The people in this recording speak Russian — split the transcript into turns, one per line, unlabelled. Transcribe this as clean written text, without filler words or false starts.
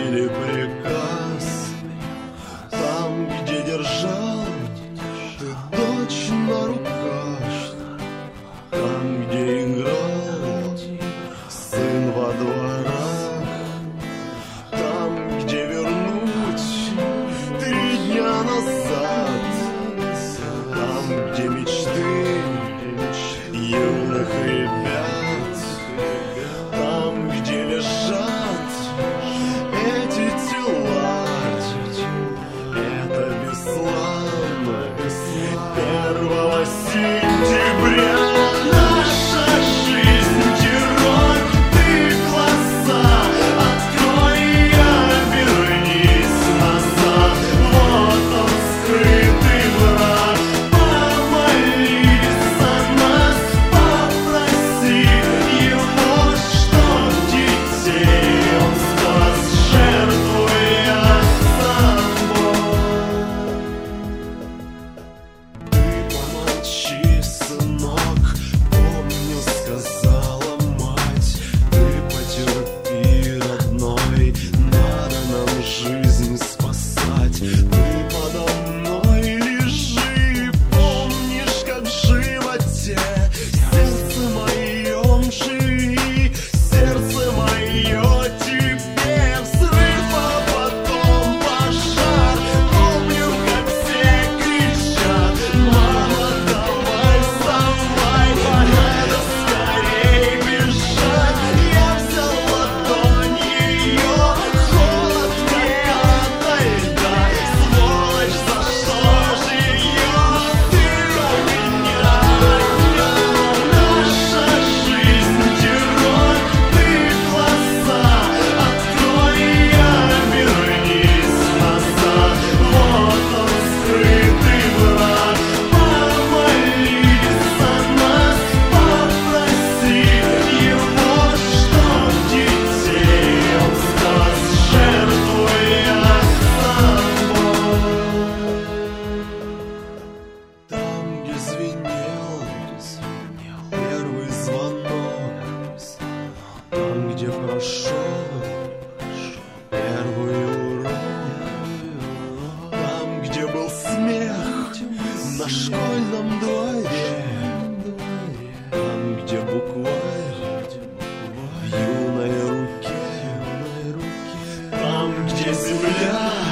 или приказ. Там, где держал ты дочь на руках, там, где играл сын во дворах, там, где вернуть 3 дня назад, там, где мечты юных ребят, там, где лежат эти тела. Это бесславно 1 сентября. Наша жизнь — герой, ты глаза открой и обернись назад. Вот он, скрытый враг, помолись за нас, попроси его, чтоб детей он спас, жертвуя собой. Ты помолчи, сынок, помню, сказала мать. Ты потерпи, родной, надо нам жизнь спасать. Ты подо мной лежи, помнишь, как в животе сердце моем живи, сердце мое тебе взрыв, а потом пожар. Помню, как все кричат: мама, давай вставай, надо скорей бежать. Я взял ладонь ее, холод как ото льда. Сволочь, за что ж ее ты меня? Наша жизнь — герой, ты глаза открой и обернись назад. Вот он, скрытый враг, помолись за нас, попроси его, чтоб детей он спас, жертвуя собой. Там, где звенел первый звонок, там, где прошел первый урок, там, где был смех на школьном дворе, там, где букварь в юной руке, там, где земля